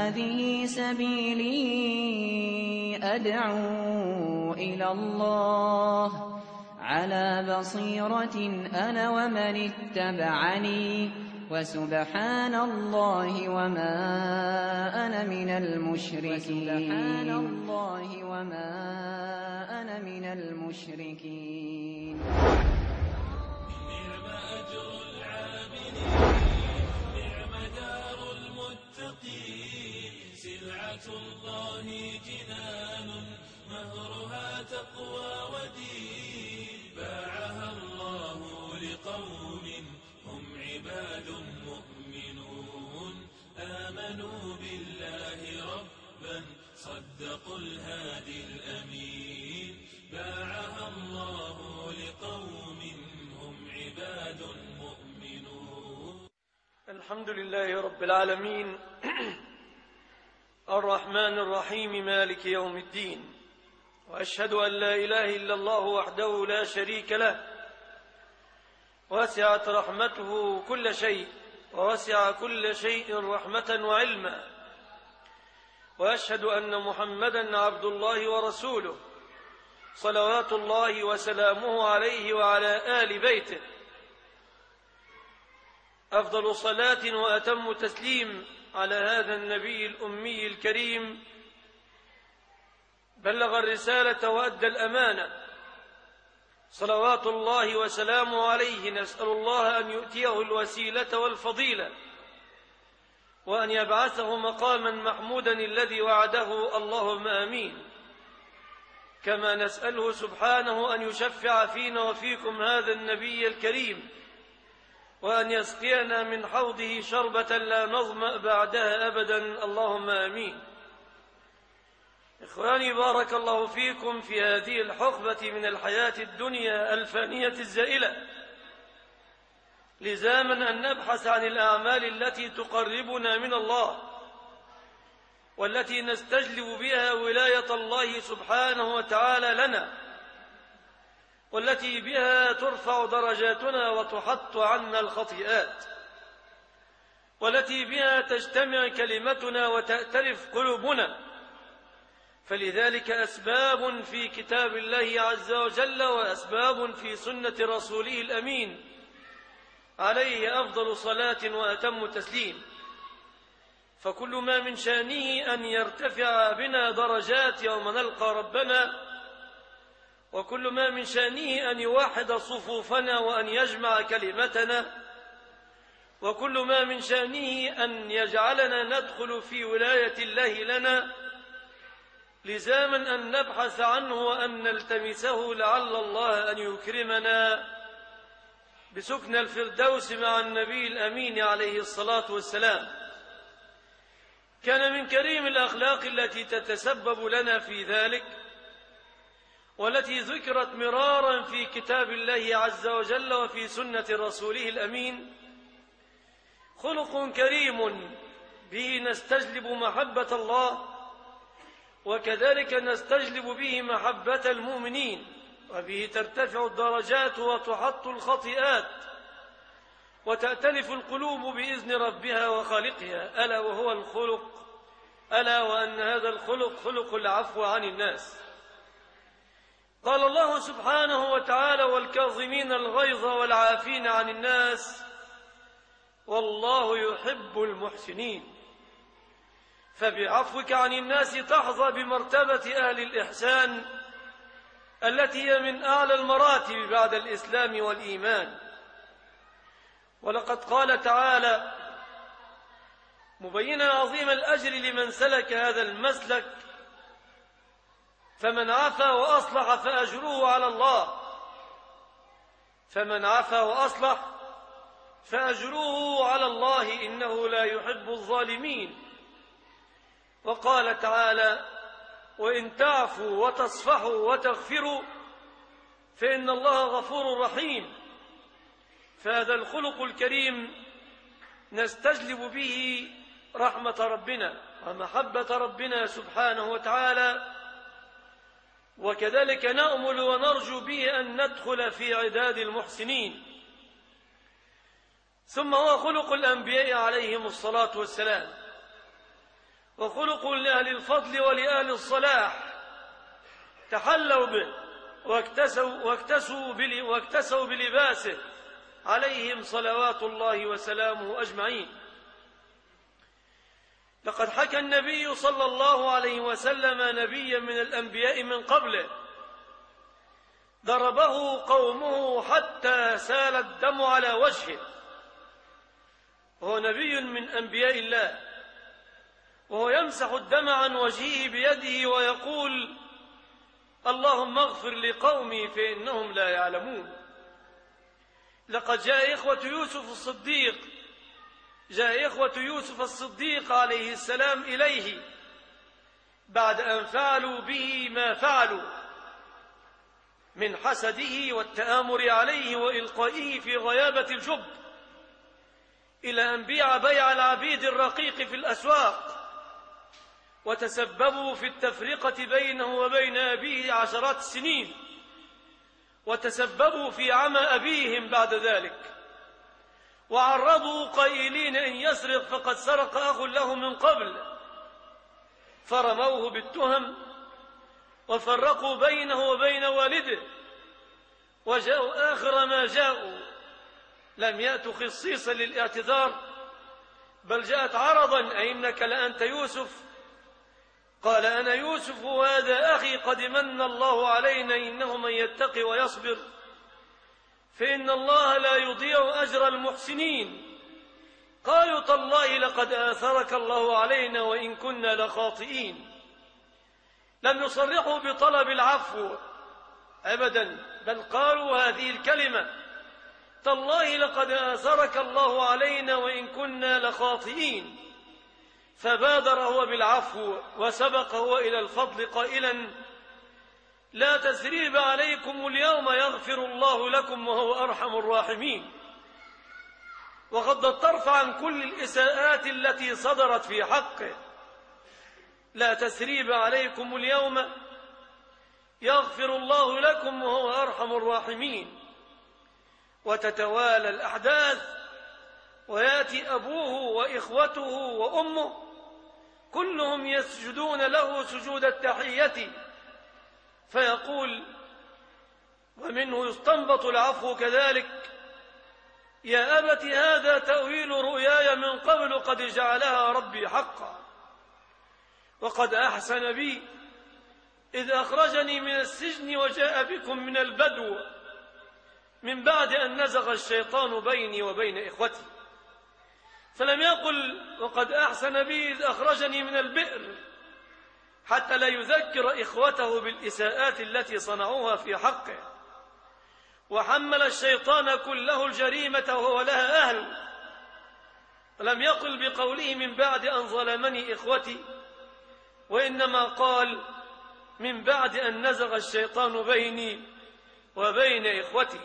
هَٰذِهِ سَبِيلِي أَدْعُو إِلَى اللَّهِ عَلَىٰ بَصِيرَةٍ أَنَا وَمَنِ اتَّبَعَنِي ۖ وَسُبْحَانَ اللَّهِ وَمَا أَنَا مِنَ الْمُشْرِكِينَ. نعم أجر العاملين، نعم دار المتقين، سلعة الله جنان مهرها تقوى ودين، باعها الله لقوم هم عباد مؤمنون، آمنوا بالله ربا صدقوا الهادي الأمين، باعها الله لقوم هم عباد مؤمنون. الحمد لله رب العالمين الرحمن الرحيم مالك يوم الدين، وأشهد أن لا إله إلا الله وحده لا شريك له، وسعت رحمته كل شيء، ووسع كل شيء رحمة وعلما، وأشهد أن محمدا عبد الله ورسوله صلوات الله وسلامه عليه وعلى آل بيته، أفضل صلاة وأتم تسليم على هذا النبي الأمي الكريم، بلغ الرسالة وأدى الأمانة، صلوات الله وسلامه عليه. نسأل الله أن يؤتيه الوسيلة والفضيلة، وأن يبعثه مقاما محمودا الذي وعده، اللهم آمين. كما نسأله سبحانه أن يشفع فينا وفيكم هذا النبي الكريم، وأن يسقينا من حوضه شربة لا نظمأ بعدها أبدا، اللهم آمين. إخواني، بارك الله فيكم في هذه الحقبة من الحياة الدنيا الفانية الزائلة، لزاما أن نبحث عن الأعمال التي تقربنا من الله، والتي نستجلب بها ولاية الله سبحانه وتعالى لنا، والتي بها ترفع درجاتنا وتحط عنا الخطيئات، والتي بها تجتمع كلمتنا وتأتلف قلوبنا. فلذلك أسباب في كتاب الله عز وجل، وأسباب في سنة رسوله الأمين عليه أفضل صلاة وأتم تسليم. فكل ما من شأنه أن يرتفع بنا درجات يوم نلقى ربنا، وكل ما من شأنه أن يوحد صفوفنا وأن يجمع كلمتنا، وكل ما من شأنه أن يجعلنا ندخل في ولاية الله لنا، لزاما أن نبحث عنه وأن نلتمسه، لعل الله أن يكرمنا بسكن الفردوس مع النبي الأمين عليه الصلاة والسلام. كان من كريم الأخلاق التي تتسبب لنا في ذلك، والتي ذكرت مرارا في كتاب الله عز وجل وفي سنة رسوله الأمين، خلق كريم به نستجلب محبة الله، وكذلك نستجلب به محبة المؤمنين، وبه ترتفع الدرجات وتحط الخطيئات، وتأتلف القلوب بإذن ربها وخالقها، ألا وهو الخلق، ألا وأن هذا الخلق خلق العفو عن الناس. قال الله سبحانه وتعالى: والكاظمين الغيظ والعافين عن الناس والله يحب المحسنين. فبعفوك عن الناس تحظى بمرتبة أهل الإحسان التي هي من أعلى المراتب بعد الإسلام والإيمان. ولقد قال تعالى مبينا عظيم الأجر لمن سلك هذا المسلك: فمن عفا وأصلح فأجره على الله. فمن عفا وأصلح فأجره على الله، إنه لا يحب الظالمين. وقال تعالى: وإن تعفوا وتصفحوا وتغفروا فإن الله غفور رحيم. فهذا الخلق الكريم نستجلب به رحمة ربنا ومحبة ربنا سبحانه وتعالى، وكذلك نأمل ونرجو به أن ندخل في عداد المحسنين. ثم هو خلق الأنبياء عليهم الصلاة والسلام، وخلق لأهل الفضل ولأهل الصلاح تحلوا به واكتسوا بلباسه عليهم صلوات الله وسلامه أجمعين. لقد حكى النبي صلى الله عليه وسلم نبيا من الأنبياء من قبله ضربه قومه حتى سال الدم على وجهه، وهو نبي من أنبياء الله، وهو يمسح الدم عن وجهه بيده ويقول: اللهم اغفر لقومي فإنهم لا يعلمون. لقد جاء إخوة يوسف الصديق عليه السلام إليه بعد أن فعلوا به ما فعلوا من حسده والتآمر عليه وإلقائه في غيابة الجب، إلى أن بيع العبيد الرقيق في الأسواق، وتسببوا في التفرقة بينه وبين أبيه 10 السنين، وتسببوا في عمى أبيهم بعد ذلك، وعرضوا قائلين: إن يسرق فقد سرق أخ له من قبل، فرموه بالتهم وفرقوا بينه وبين والده، وجاءوا آخر ما جاءوا لم يأتوا خصيصا للاعتذار، بل جاءت عرضا: أئنك لأنت يوسف؟ قال: أنا يوسف وهذا أخي، قد من الله علينا، إنه من يتقي ويصبر فإن الله لا يضيع أجر المحسنين. قالوا: تالله لقد آثرك الله علينا وإن كنا لخاطئين. لم يصرحوا بطلب العفو أبدا، بل قالوا هذه الكلمة: تالله لقد آثرك الله علينا وإن كنا لخاطئين. فبادر هو بالعفو وسبق هو إلى الفضل قائلا: لا تثريب عليكم اليوم يغفر الله لكم وهو أرحم الراحمين. وغض الطرف عن كل الإساءات التي صدرت في حقه. لا تثريب عليكم اليوم يغفر الله لكم وهو أرحم الراحمين. وتتوالى الأحداث، ويأتي أبوه وإخوته وأمه كلهم يسجدون له سجود التحية، فيقول، ومنه يستنبط العفو كذلك: يا أبت هذا تأويل رؤياي من قبل قد جعلها ربي حقا، وقد أحسن بي إذ أخرجني من السجن وجاء بكم من البدو من بعد أن نزغ الشيطان بيني وبين إخوتي. فلم يقل وقد أحسن بي إذ أخرجني من البئر، حتى لا يذكر إخوته بالإساءات التي صنعوها في حقه. وحمل الشيطان كله الجريمة وهو لها أهل. ولم يقل بقوله من بعد أن ظلمني إخوتي، وإنما قال من بعد أن نزغ الشيطان بيني وبين إخوتي.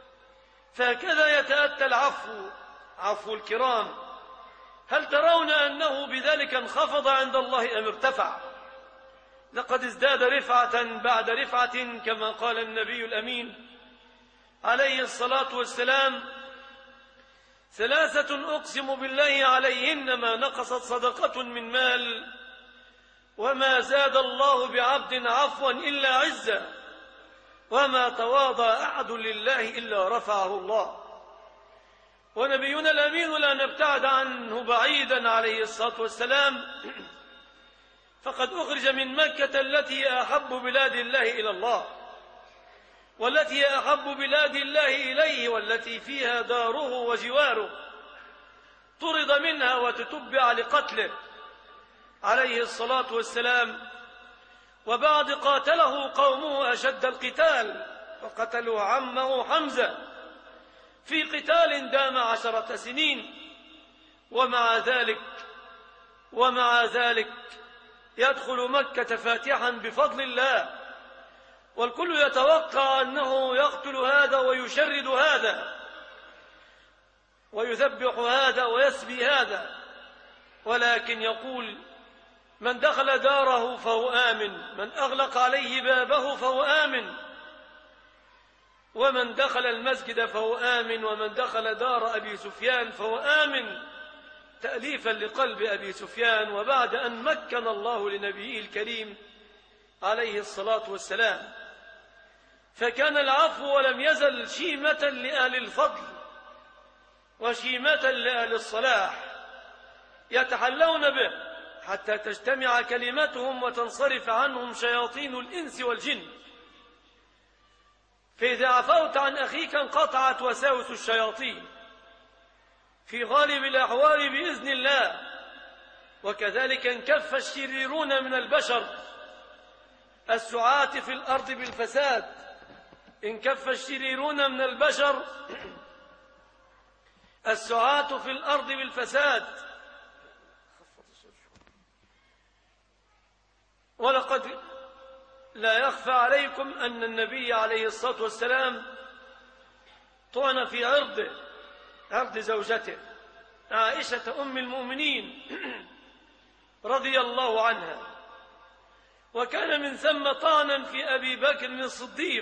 فهكذا يتأتى العفو، عفو الكرام. هل ترون أنه بذلك انخفض عند الله أم ارتفع؟ لقد ازداد رفعة بعد رفعة، كما قال النبي الأمين عليه الصلاة والسلام: 3 أقسم بالله عليهن ما نقصت صدقة من مال، وما زاد الله بعبد عفوا إلا عزا، وما تواضع أحد لله إلا رفعه الله. ونبينا الأمين لا نبتعد عنه بعيدا عليه الصلاة والسلام، فقد أخرج من مكة التي هي أحب بلاد الله إلى الله، والتي هي أحب بلاد الله إليه، والتي فيها داره وجواره، طرد منها وتتبع لقتله عليه الصلاة والسلام. وبعد قاتله قومه أشد القتال، وقتلوا عمه حمزة في قتال دام 10 سنين. ومع ذلك يدخل مكة فاتحا بفضل الله، والكل يتوقع أنه يقتل هذا ويشرد هذا ويذبح هذا ويسبي هذا، ولكن يقول: من دخل داره فهو آمن، من أغلق عليه بابه فهو آمن، ومن دخل المسجد فهو آمن، ومن دخل دار أبي سفيان فهو آمن. تأليفا لقلب أبي سفيان، وبعد أن مكن الله لنبيه الكريم عليه الصلاة والسلام، فكان العفو ولم يزل شيمة لأهل الفضل وشيمة لأهل الصلاح يتحلون به حتى تجتمع كلمتهم وتنصرف عنهم شياطين الإنس والجن. فإذا عفوت عن أخيك انقطعت وساوس الشياطين في غالب الأحوال بإذن الله، وكذلك انكف الشريرون من البشر السعاة في الأرض بالفساد، انكف الشريرون من البشر السعاة في الأرض بالفساد. ولقد لا يخفى عليكم أن النبي عليه الصلاة والسلام طعن في عرض زوجته عائشة أم المؤمنين رضي الله عنها، وكان من ثم طعنا في أبي بكر الصديق.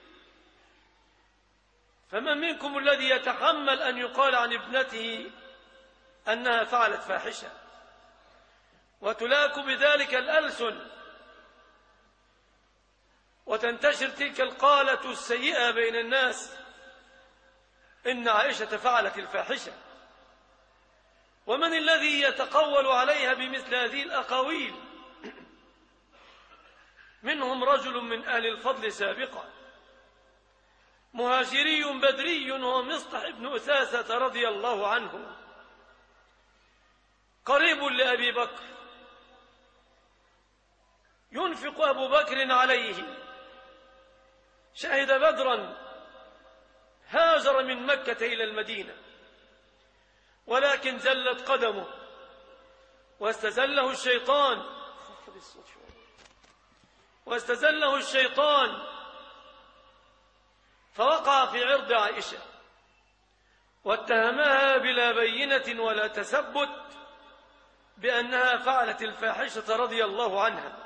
فمن منكم الذي يتحمل أن يقال عن ابنته أنها فعلت فاحشة وتلاك بذلك الألسن وتنتشر تلك القالة السيئة بين الناس إن عائشة فعلت الفاحشة؟ ومن الذي يتقول عليها بمثل هذه الأقاويل؟ منهم رجل من أهل الفضل سابقا مهاجري بدري هو مصطح بن أثاثة رضي الله عنه، قريب لأبي بكر، ينفق أبو بكر عليه، شهد بدرا، هاجر من مكة إلى المدينة، ولكن زلت قدمه واستزله الشيطان فوقع في عرض عائشة واتهمها بلا بينة ولا تثبت بأنها فعلت الفاحشة رضي الله عنها.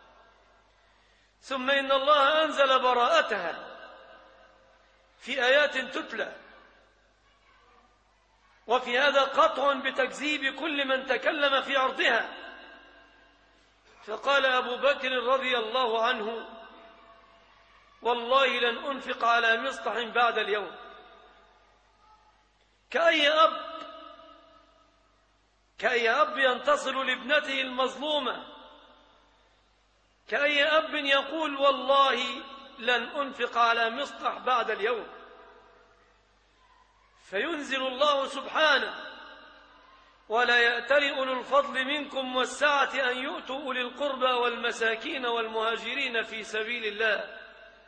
ثم إن الله أنزل براءتها في آيات تتلى، وفي هذا قطع بتكذيب كل من تكلم في عرضها. فقال أبو بكر رضي الله عنه: والله لن أنفق على مصطح بعد اليوم. كأي أب ينتصر لابنته المظلومة، كأي أب يقول: والله لن أنفق على مصطح بعد اليوم. فينزل الله سبحانه: ولا يأتل أولو الفضل منكم والسعة أن يؤتوا أولي القربى والمساكين والمهاجرين في سبيل الله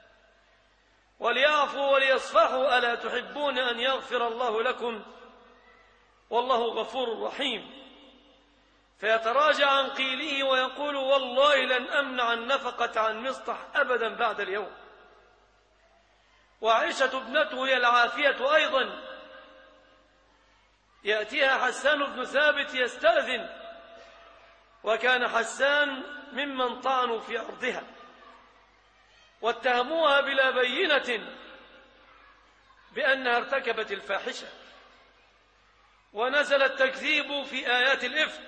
وليعفوا وليصفحوا ألا تحبون أن يغفر الله لكم والله غفور رحيم. فيتراجع عن قيله ويقول: والله لن أمنع النفقة عن مصطح أبدا بعد اليوم. وعائشة ابنته هي العافية أيضا، يأتيها حسان بن ثابت يستأذن، وكان حسان ممن طعنوا في عرضها واتهموها بلا بينة بأنها ارتكبت الفاحشة، ونزل التكذيب في آيات الإفك،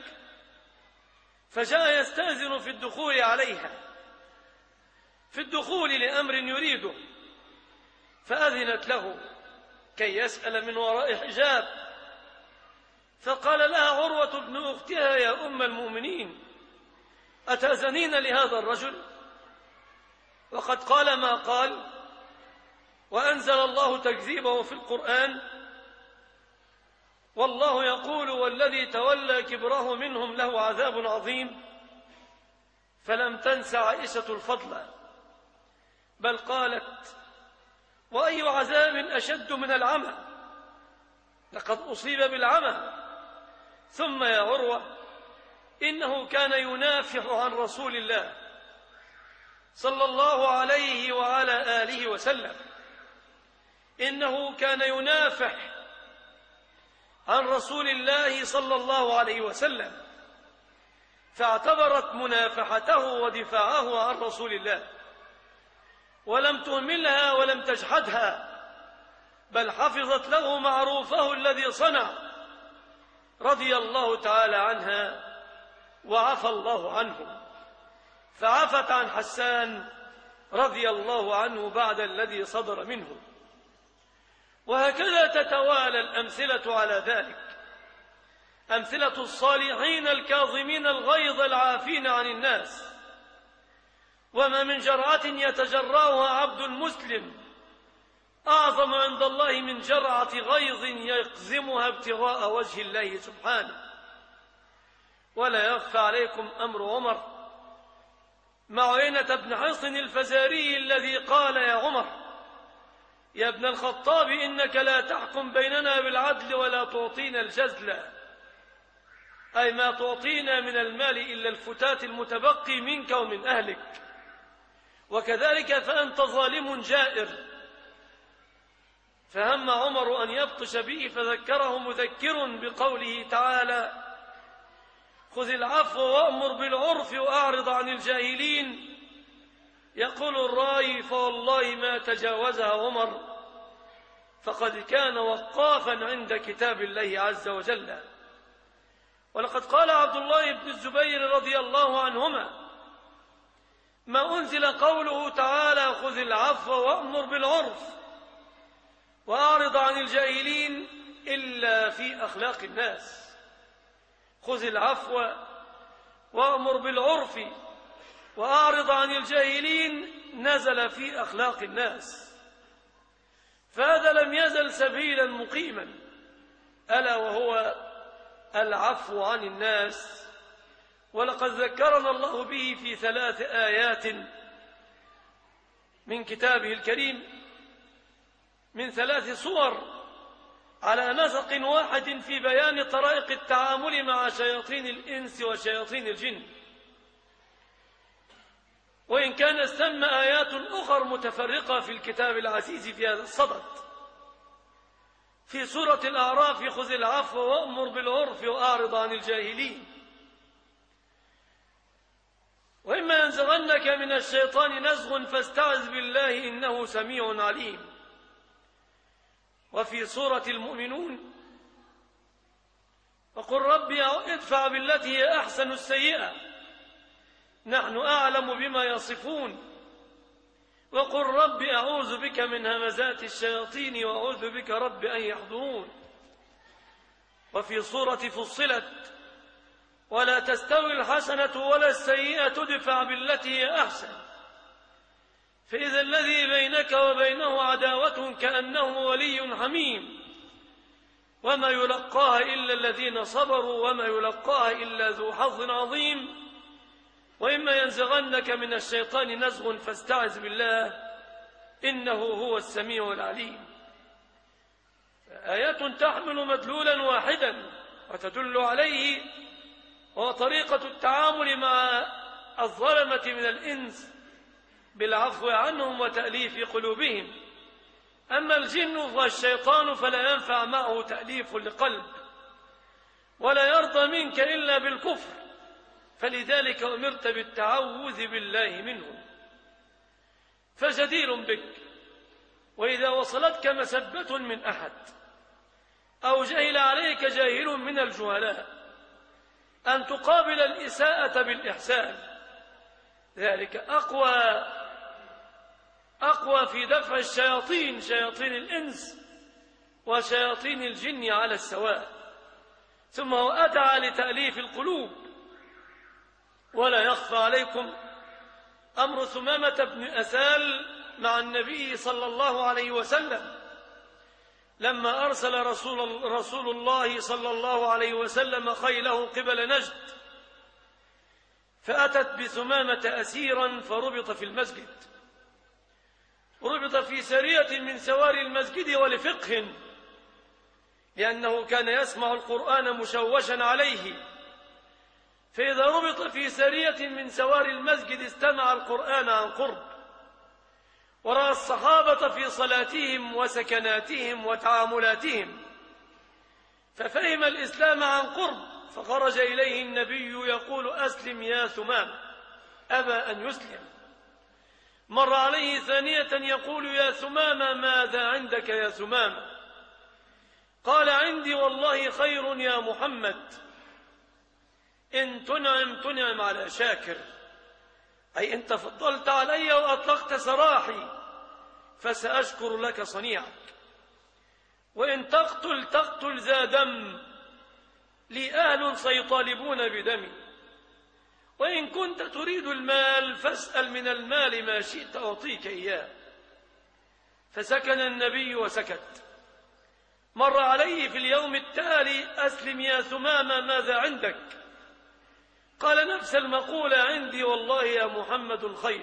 فجاء يستأذن في الدخول عليها، في الدخول لأمر يريده، فأذنت له كي يسأل من وراء حجاب، فقال لها عروة بن أختها: يا أم المؤمنين، أتأذنين لهذا الرجل وقد قال ما قال وأنزل الله تكذيبه في القرآن؟ والله يقول: والذي تولى كبره منهم له عذاب عظيم. فلم تنس عائشة الفضل، بل قالت: وأي عذاب أشد من العمى؟ لقد أصيب بالعمى. ثم يا عروة، إنه كان ينافح عن رسول الله صلى الله عليه وعلى آله وسلم، إنه كان ينافح عن رسول الله صلى الله عليه وسلم، فاعتبرت منافحته ودفاعه عن رسول الله ولم تهملها ولم تجحدها، بل حفظت له معروفه الذي صنع، رضي الله تعالى عنها وعفى الله عنهم، فعفت عن حسان رضي الله عنه بعد الذي صدر منه. وهكذا تتوالى الأمثلة على ذلك، أمثلة الصالحين الكاظمين الغيظ العافين عن الناس. وما من جرعة يتجرعها عبد مسلم أعظم عند الله من جرعة غيظ يقزمها ابتغاء وجه الله سبحانه. ولا يخفى عليكم أمر عمر مع عيينة بن حصن الفزاري الذي قال: يا عمر يا ابن الخطاب، إنك لا تحكم بيننا بالعدل ولا تعطينا الجزل، أي ما تعطينا من المال إلا الفتات المتبقي منك ومن أهلك، وكذلك فأنت ظالم جائر. فهم عمر أن يبطش به، فذكره مذكر بقوله تعالى: خذ العفو وأمر بالعرف وأعرض عن الجاهلين. يقول الراوي: فوالله ما تجاوزها عمر، فقد كان وقافا عند كتاب الله عز وجل. ولقد قال عبد الله بن الزبير رضي الله عنهما: ما أنزل قوله تعالى: خذ العفو وأمر بالعرف وأعرض عن الجاهلين، إلا في أخلاق الناس. خذ العفو وأمر بالعرف وأعرض عن الجاهلين نزل في أخلاق الناس، فهذا لم يزل سبيلا مقيما، ألا وهو العفو عن الناس. ولقد ذكرنا الله به في 3 آيات من كتابه الكريم، من 3 صور على نسق واحد في بيان طرائق التعامل مع شياطين الإنس وشياطين الجن. وإن كان ثم آيات أخرى متفرقة في الكتاب العزيز في هذا الصدد. في سورة الأعراف: خذ العفو وأمر بالعرف وأعرض عن الجاهلين. وإما ينزغنك من الشيطان نزغ فاستعذ بالله إنه سميع عليم. وفي سورة المؤمنون: وقل ربي ادفع بالتي هي أحسن السيئة نحن أعلم بما يصفون. وقل ربي أعوذ بك من همزات الشياطين وأعوذ بك رب أن يحضرون. وفي سورة فصلت: ولا تستوي الحسنة ولا السيئة ادفع بالتي هي أحسن فإذا الذي بينك وبينه عداوة كأنه ولي حميم وما يلقاها إلا الذين صبروا وما يلقاها إلا ذو حظ عظيم. وإما ينزغنك من الشيطان نزغ فاستعذ بالله إنه هو السميع العليم. آيات تحمل مدلولا واحدا وتدل عليه، وهو طريقة التعامل مع الظلمة من الإنس بالعفو عنهم وتأليف قلوبهم. أما الجن والشيطان فلا ينفع معه تأليف لقلب ولا يرضى منك إلا بالكفر، فلذلك أمرت بالتعوذ بالله منهم. فجدير بك وإذا وصلتك مسبة من أحد أو جهل عليك جاهل من الجهلاء أن تقابل الإساءة بالإحسان، ذلك أقوى في دفع الشياطين، شياطين الإنس وشياطين الجن على السواء. ثم هو أدعى لتأليف القلوب. ولا يخفى عليكم أمر ثمامة بن أسال مع النبي صلى الله عليه وسلم لما أرسل رسول الله صلى الله عليه وسلم خيله قبل نجد، فأتت بثمامة أسيرا فربط في المسجد، ربط في سرية من سواري المسجد ولفقه، لأنه كان يسمع القرآن مشوشا عليه، فإذا ربط في سرية من سواري المسجد استمع القرآن عن قرب، ورأى الصحابة في صلاتهم وسكناتهم وتعاملاتهم، ففهم الإسلام عن قرب، فخرج إليه النبي يقول: أسلم يا ثمام، أبى أن يسلم. مر عليه ثانية يقول: يا ثمام ماذا عندك يا ثمام؟ قال عندي والله خير يا محمد، إن تنعم على شاكر، أي أنت فضلت علي وأطلقت سراحي فسأشكر لك صنيعك، وإن تقتل ذا دم، لي أهل سيطالبون بدمي، وإن كنت تريد المال فاسأل من المال ما شئت أعطيك إياه. فسكن النبي وسكت. مر عليه في اليوم التالي: أسلم يا ثمامة، ماذا عندك؟ قال نفس المقولة: عندي والله يا محمد الخير،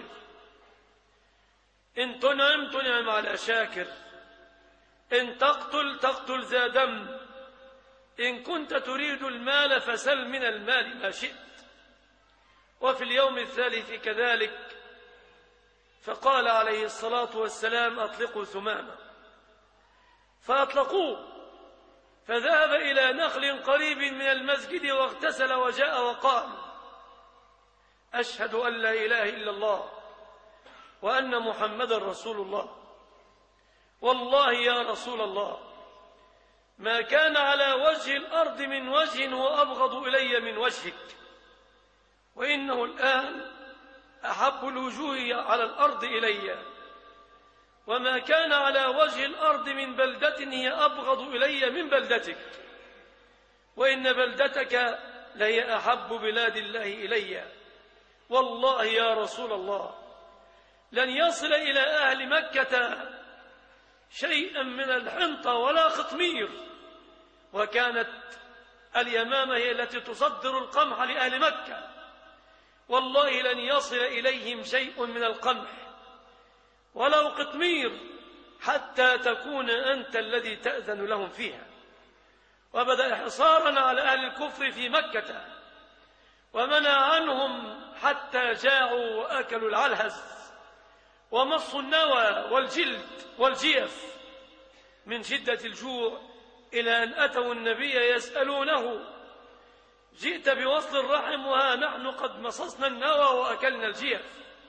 إن تنعم على شاكر، إن تقتل ذا دم، إن كنت تريد المال فسل من المال ما شئت. وفي اليوم الثالث كذلك، فقال عليه الصلاة والسلام: أطلقوا ثمامة. فأطلقوه، فذهب إلى نخل قريب من المسجد واغتسل وجاء وقال: أشهد أن لا إله إلا الله وأن محمدا رسول الله. والله يا رسول الله ما كان على وجه الأرض من وجه هو أبغض إلي من وجهك، وإنه الآن أحب الوجوه على الأرض إلي، وما كان على وجه الأرض من بلدة هي أبغض إلي من بلدتك، وإن بلدتك لهي أحب بلاد الله إلي. والله يا رسول الله لن يصل إلى أهل مكة شيئا من الحنطة ولا خطمير، وكانت اليمامة هي التي تصدر القمح لأهل مكة، والله لن يصل إليهم شيء من القمح ولو قطمير حتى تكون أنت الذي تأذن لهم فيها. وبدأ حصارا على أهل الكفر في مكة، ومنع عنهم حتى جاعوا وأكلوا العلهز ومصوا النوى والجلد والجيف من شدة الجوع، إلى أن أتوا النبي يسألونه: جئت بوصل الرحم وها نحن قد مصصنا النوى وأكلنا الجيف.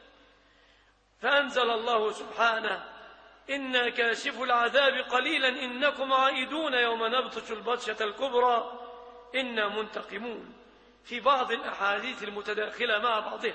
فأنزل الله سبحانه: إنا كاشف العذاب قليلا إنكم عائدون يوم نبطش البطشة الكبرى إنا منتقمون، في بعض الأحاديث المتداخلة مع بعضها.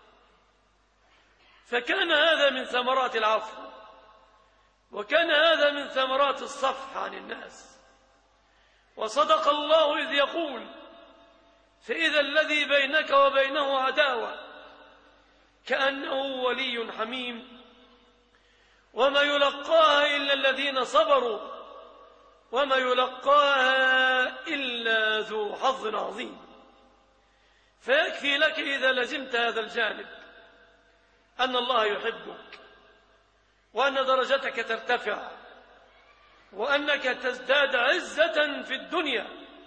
فكان هذا من ثمرات العفو، وكان هذا من ثمرات الصفح عن الناس. وصدق الله إذ يقول: فإذا الذي بينك وبينه عداوة كأنه ولي حميم، وما يلقاها إلا الذين صبروا وما يلقاها إلا ذو حظ عظيم. فيكفي لك إذا لزمت هذا الجانب أن الله يحبك، وأن درجتك ترتفع، وأنك تزداد عزة في الدنيا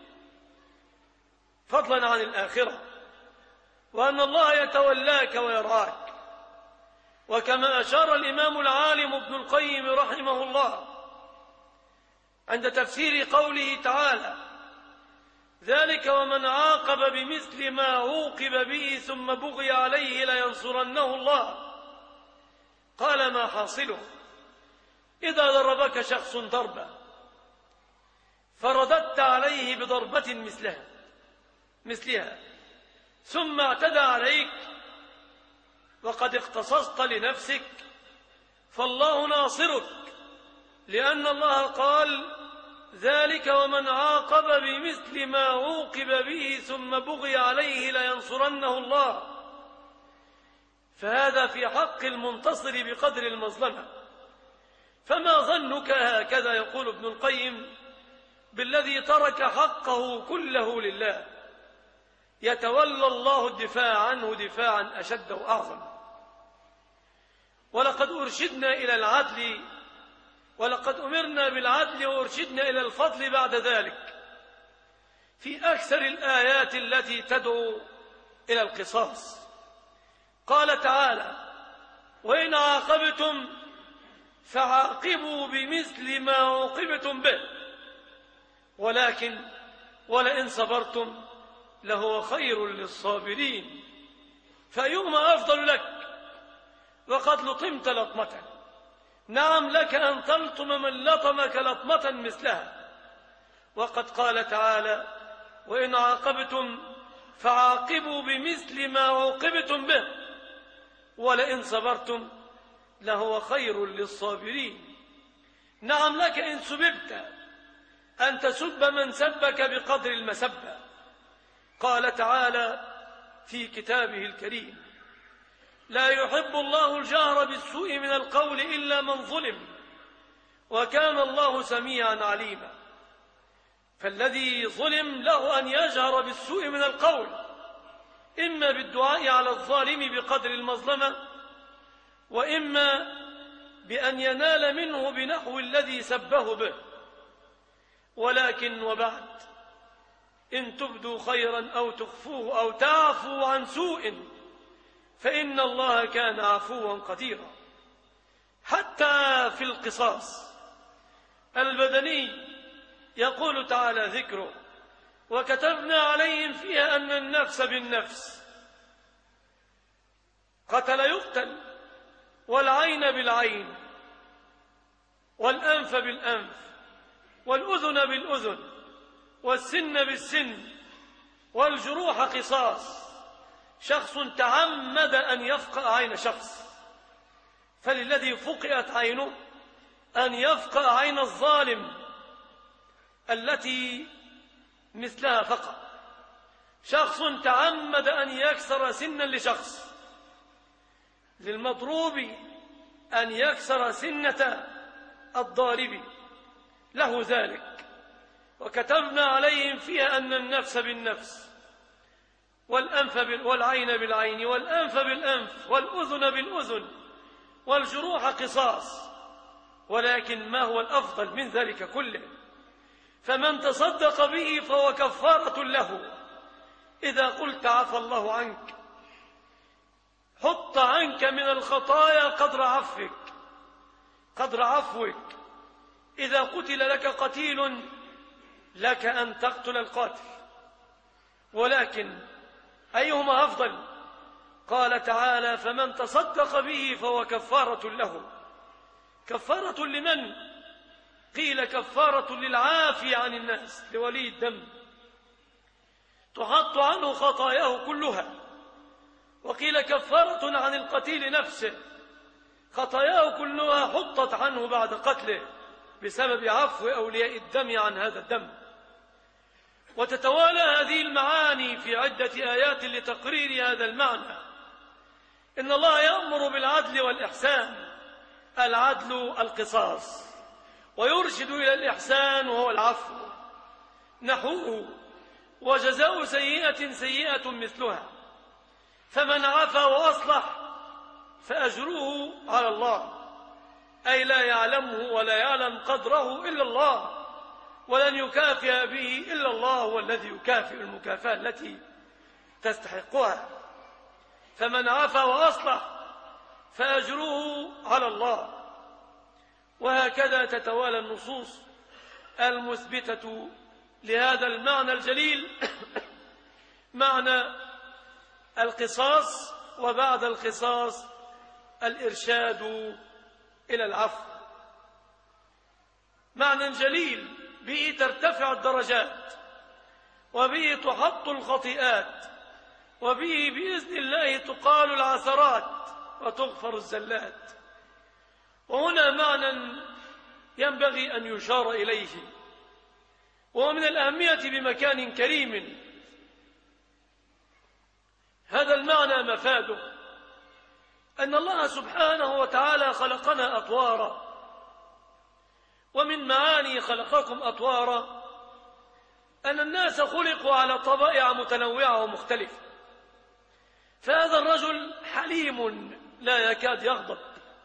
فضلا عن الآخرة، وأن الله يتولاك ويرعاك. وكما أشار الإمام العالم ابن القيم رحمه الله عند تفسير قوله تعالى: ذلك ومن عاقب بمثل ما عوقب به ثم بغي عليه لينصرنه الله، قال: ما حاصله؟ إذا ضربك شخص ضربة فرددت عليه بضربة مثلها ثم اعتدى عليك وقد اختصصت لنفسك، فالله ناصرك، لأن الله قال: ذلك ومن عاقب بمثل ما عوقب به ثم بغي عليه لينصرنه الله. فهذا في حق المنتصر بقدر المظلمة. فما ظنك، هكذا يقول ابن القيم، بالذي ترك حقه كله لله يتولى الله الدفاع عنه دفاعا أشد وأعظم. ولقد أرشدنا إلى العدل، ولقد أمرنا بالعدل وأرشدنا إلى الفضل بعد ذلك في أكثر الآيات التي تدعو إلى القصاص. قال تعالى: وإن عاقبتم فعاقبوا بمثل ما عوقبتم به، ولئن صبرتم لهو خير للصابرين. فأيهما أفضل لك وقد لطمت لطمة؟ نعم، لك أن تلطم من لطمك لطمة مثلها، وقد قال تعالى: وإن عاقبتم فعاقبوا بمثل ما عوقبتم به ولئن صبرتم لهو خير للصابرين. نعم، لك إن سببت أن تسب من سبك بقدر المسبة. قال تعالى في كتابه الكريم: لا يحب الله الجهر بالسوء من القول إلا من ظلم وكان الله سميعا عليما. فالذي ظلم له أن يجهر بالسوء من القول، إما بالدعاء على الظالم بقدر المظلمة، وإما بأن ينال منه بنحو الذي سبه به. ولكن وبعد، إن تبدوا خيرا أو تخفوه أو تعفوا عن سوء فإن الله كان عفوا قديرا. حتى في القصاص البدني يقول تعالى ذكره: وكتبنا عليهم فيها أن النفس بالنفس، قتل يقتل، والعين بالعين، والأنف بالأنف، والأذن بالأذن، والسن بالسن، والجروح قصاص. شخص تعمد أن يفقأ عين شخص، فللذي فقئت عينه أن يفقأ عين الظالم التي مثلها فقط. شخص تعمد أن يكسر سنا لشخص، للمضروب أن يكسر سنة الضارب، له ذلك. وكتبنا عليهم فيها أن النفس بالنفس، والعين بالعين، والأنف بالأنف، والأذن بالأذن، والجروح قصاص. ولكن ما هو الأفضل من ذلك كله؟ فمن تصدق به فهو كفارة له. إذا قلت عفى الله عنك، حط عنك من الخطايا قدر عفوك. إذا قتل لك قتيل لك أن تقتل القاتل، ولكن أيهما أفضل؟ قال تعالى: فمن تصدق به فهو كفارة له. كفارة لمن؟ قيل كفارة للعافي عن الناس، لولي الدم، تحط عنه خطاياه كلها. وقيل كفارة عن القتيل نفسه، خطاياه كلها حطت عنه بعد قتله بسبب عفو أولياء الدم عن هذا الدم. وتتوالى هذه المعاني في عدة آيات لتقرير هذا المعنى. إن الله يأمر بالعدل والإحسان، العدل القصاص، ويرشد إلى الإحسان وهو العفو، نحوه: وجزاء سيئة سيئة مثلها، فمن عفا وأصلح فأجره على الله، أي لا يعلمه ولا يعلم قدره إلا الله، ولن يكافئ به إلا الله هو الذي يكافئ المكافأة التي تستحقها. فمن عفا وأصلح فأجره على الله. وهكذا تتوالى النصوص المثبتة لهذا المعنى الجليل، معنى القصاص، وبعد القصاص الإرشاد إلى العفو. معنى جليل به ترتفع الدرجات، وبه تحط الخطيئات، وبه بإذن الله تقال العثرات وتغفر الزلات. وهنا معنى ينبغي أن يشار إليه، وهو من الأهمية بمكان كريم. هذا المعنى مفاده أن الله سبحانه وتعالى خلقنا أطوارا، ومن معاني خلقكم أطوارا أن الناس خلقوا على طبائع متنوعة ومختلفة. فهذا الرجل حليم لا يكاد يغضب،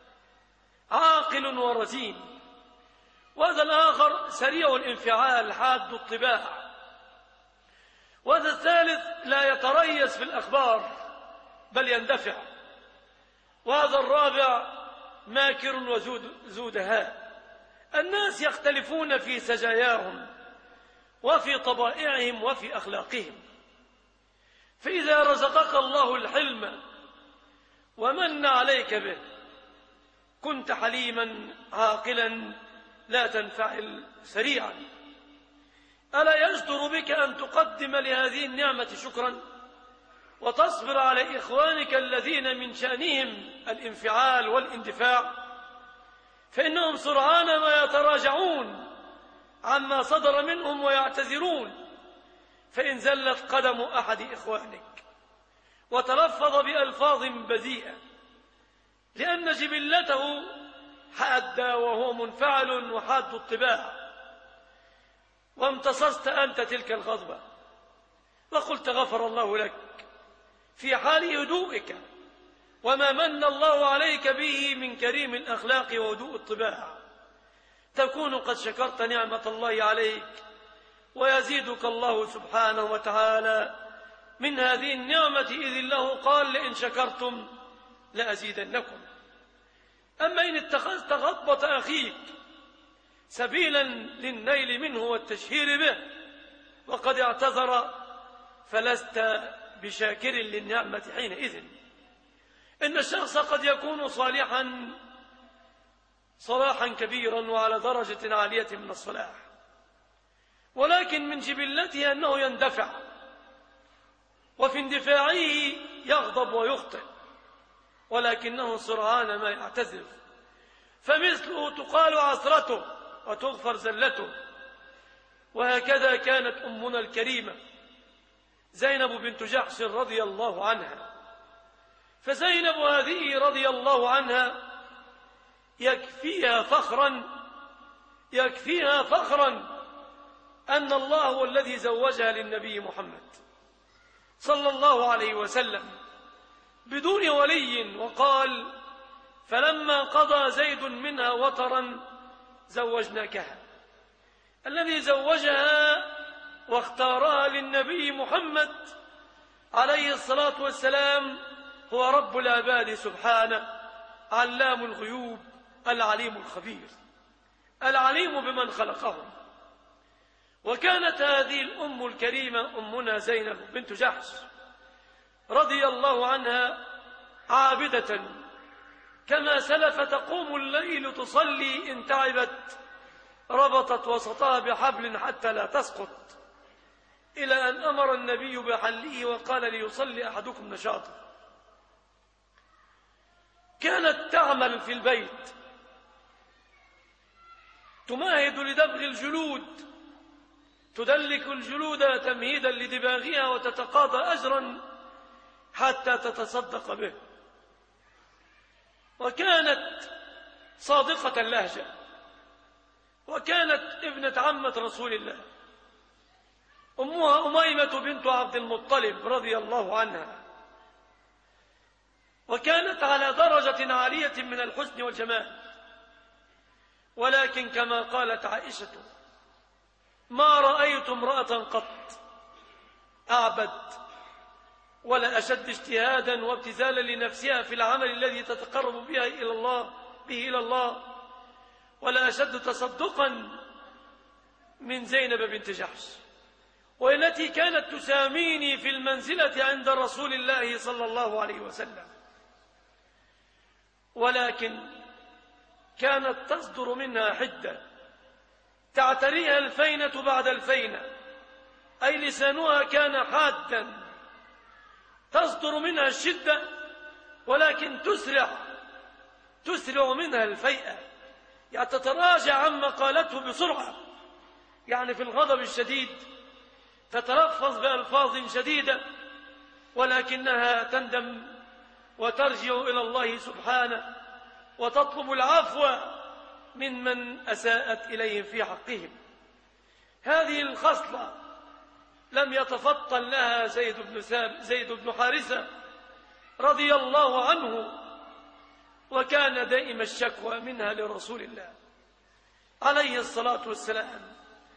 عاقل ورزين، وهذا الآخر سريع الانفعال حاد الطباع، وهذا الثالث لا يتريث في الأخبار بل يندفع، وهذا الرابع ماكر وذو دهاء. الناس يختلفون في سجاياهم وفي طبائعهم وفي أخلاقهم. فإذا رزقك الله الحلم ومن عليك به كنت حليما عاقلا لا تنفعل سريعا. ألا يجدر بك أن تقدم لهذه النعمة شكرا وتصبر على إخوانك الذين من شأنهم الانفعال والاندفاع، فإنهم سرعان ما يتراجعون عما صدر منهم ويعتذرون، فإن زلت قدم أحد إخوانك وتلفظ بألفاظ بذيئة لأن جبلته حادة وهو منفعل وحاد الطباع، وامتصصت أنت تلك الغضبة وقلت غفر الله لك في حال هدوئك وما من الله عليك به من كريم الأخلاق وهدوء الطباع، تكون قد شكرت نعمة الله عليك، ويزيدك الله سبحانه وتعالى من هذه النعمة، إذ الله قال لئن شكرتم لأزيدنكم. أما إن اتخذت غضبة أخيك سبيلا للنيل منه والتشهير به وقد اعتذر فلست بشاكر للنعمة حينئذ. إن الشخص قد يكون صالحا صلاحا كبيرا وعلى درجة عالية من الصلاح، ولكن من جبلته أنه يندفع، وفي اندفاعه يغضب ويخطئ، ولكنه سرعان ما يعتذر، فمثله تقال عثرته وتغفر زلته. وهكذا كانت أمنا الكريمة زينب بنت جحش رضي الله عنها. فزينب هذه رضي الله عنها يكفيها فخرا أن الله هو الذي زوجها للنبي محمد صلى الله عليه وسلم بدون ولي، وقال فلما قضى زيد منها وطرا زوجناكها. الذي زوجها واختارها للنبي محمد عليه الصلاة والسلام هو رب العباد سبحانه، علام الغيوب العليم الخبير، العليم بمن خلقهم. وكانت هذه الأم الكريمة أمنا زينب بنت جحش رضي الله عنها عابدة كما سلف، تقوم الليل تصلي، إن تعبت ربطت وسطها بحبل حتى لا تسقط، إلى أن أمر النبي بحله وقال ليصلي أحدكم نشاطه. كانت تعمل في البيت، تمهد لدبغ الجلود، تدلك الجلود تمهيدا لدباغها، وتتقاضى أجرا حتى تتصدق به. وكانت صادقة اللهجة، وكانت ابنة عمة رسول الله، أمها أميمة بنت عبد المطلب رضي الله عنها، وكانت على درجة عالية من الحسن والجمال. ولكن كما قالت عائشة ما رأيت امرأة قط أعبد ولا أشد اجتهادا وابتذالا لنفسها في العمل الذي تتقرب به إلى الله ولا أشد تصدقا من زينب بنت جحش، والتي كانت تساميني في المنزلة عند رسول الله صلى الله عليه وسلم. ولكن كانت تصدر منها حدة تعتريها الفينة بعد الفينة، أي لسانها كان حادا، تصدر منها الشدة ولكن تسرع منها الفيئة، يعني تتراجع عما قالته بسرعة، يعني في الغضب الشديد تتلفظ بألفاظ شديدة، ولكنها تندم وترجع إلى الله سبحانه وتطلب العفو من أساءت إليهم في حقهم. هذه الخصلة لم يتفطن لها زيد بن حارثة رضي الله عنه، وكان دائم الشكوى منها لرسول الله عليه الصلاة والسلام.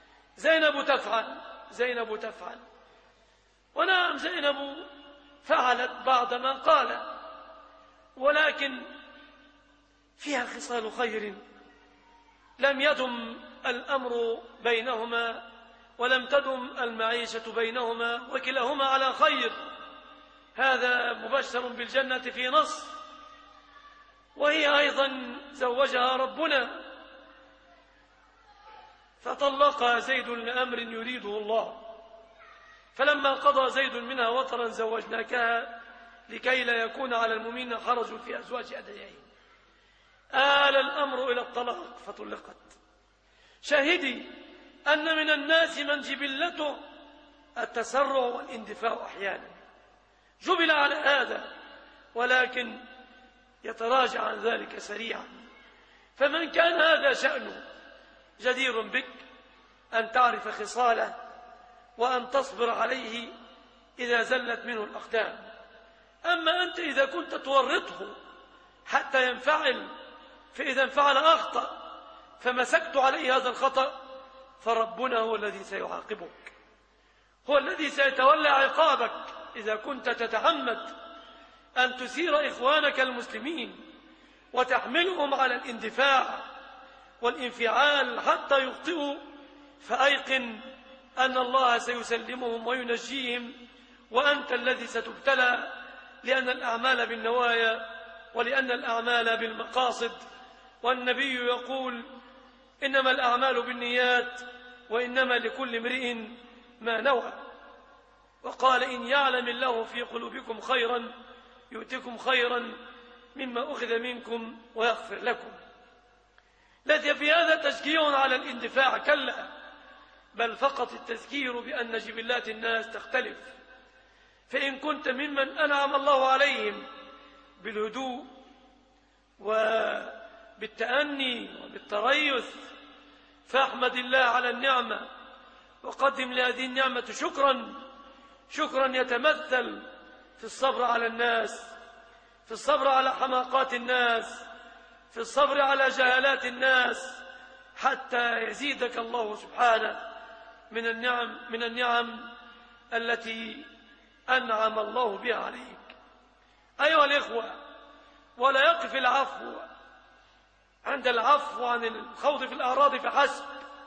زينب تفعل، ونعم زينب فعلت بعض ما قال، ولكن فيها خصال خير لم يدم الأمر بينهما ولم تدم المعيشة بينهما، وكلاهما على خير. هذا مبشر بالجنة في نص، وهي أيضا زوجها ربنا فطلقها زيد لأمر يريده الله، فلما قضى زيد منها وطرا زوجناكها لكي لا يكون على المؤمنين حرج في أزواج أدعيائهم. آل الأمر إلى الطلاق فطلقت. شاهدي أن من الناس من جبلته التسرع والاندفاع أحيانا، جبل على هذا ولكن يتراجع عن ذلك سريعا. فمن كان هذا شأنه جدير بك أن تعرف خصاله وأن تصبر عليه إذا زلت منه الأقدام. أما أنت إذا كنت تورطه حتى ينفعل، فإذا انفعل أخطأ فمسكت عليه هذا الخطأ، فربنا هو الذي سيعاقبك، هو الذي سيتولى عقابك إذا كنت تتعمد أن تثير إخوانك المسلمين وتحملهم على الاندفاع والانفعال حتى يخطئوا. فأيقن أن الله سيسلمهم وينجيهم، وأنت الذي ستبتلى، لأن الأعمال بالنوايا ولأن الأعمال بالمقاصد. والنبي يقول: إنما الأعمال بالنيات وإنما لكل امرئ ما نوى. وقال: إن يعلم الله في قلوبكم خيرا يؤتكم خيرا مما أخذ منكم ويغفر لكم. ليس في هذا تشجيع على الاندفاع، كلا، بل فقط التذكير بأن جبلات الناس تختلف. فإن كنت ممن أنعم الله عليهم بالهدوء وبالتأني وبالتريث فاحمد الله على النعمة، وقدم لهذه النعمة شكرا يتمثل في الصبر على الناس، في الصبر على حماقات الناس، في الصبر على جهالات الناس، حتى يزيدك الله سبحانه من النعم التي أنعم الله بها عليك. أيها الإخوة، ولا يقف العفو عند العفو عن الخوض في الأعراض فحسب،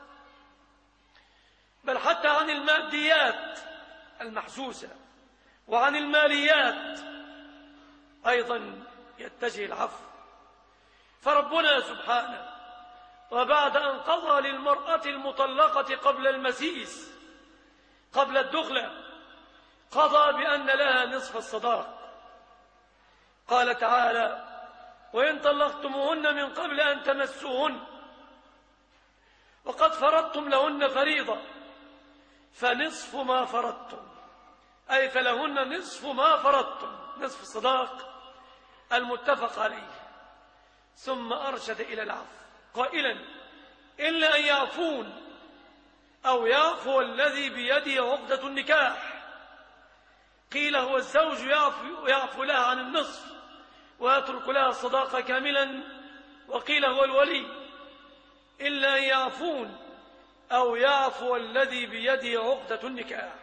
بل حتى عن الماديات المحسوسة وعن الماليات أيضا يتجه العفو. فربنا سبحانه وبعد أن قضى للمرأة المطلقة قبل المسيس قبل الدخلة قضى بأن لها نصف الصداق. قال تعالى: وإن طلقتموهن من قبل أن تمسوهن وقد فرضتم لهن فريضة فنصف ما فرضتم، أي فلهن نصف ما فرضتم، نصف الصداق المتفق عليه. ثم أرشد إلى العفو قائلا: إلا أن يعفون أو الذي بيده عقدة النكاح. قيل هو الزوج يعفو لها عن النصف ويترك لها الصداقة كاملا، وقيل هو الولي. إلا أن يعفون أو يعفو الذي بيده عقدة النكاح،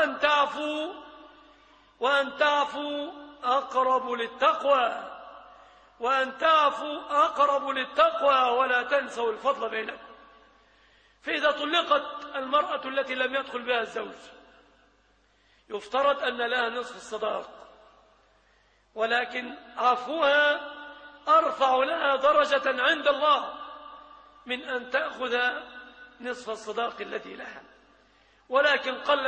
وأن تعفوا أقرب للتقوى، وأن تعفوا أقرب للتقوى ولا تنسوا الفضل بينكم. فإذا طلقت المرأة التي لم يدخل بها الزوج يفترض أن لها نصف الصداق، ولكن عفوها أرفع لها درجة عند الله من أن تأخذ نصف الصداق الذي لها. ولكن قل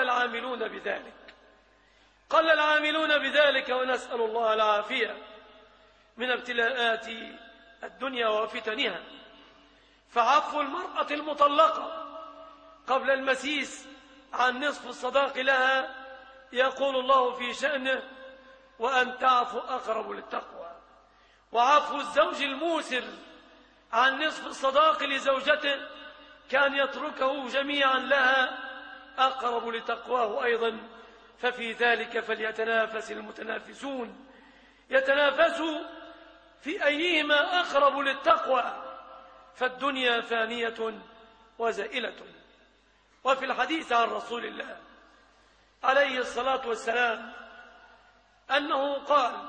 العاملون بذلك، ونسأل الله العافية من ابتلاءات الدنيا وفتنها. فعفو المرأة المطلقة قبل المسيس عن نصف الصداق لها يقول الله في شأنه: وأن تعفو أقرب للتقوى. وعفو الزوج الموسر عن نصف الصداق لزوجته كان يتركه جميعا لها أقرب لتقواه أيضا. ففي ذلك فليتنافس المتنافسون، يتنافسوا في أيهما أقرب للتقوى، فالدنيا فانية وزائلة. وفي الحديث عن رسول الله عليه الصلاة والسلام أنه قال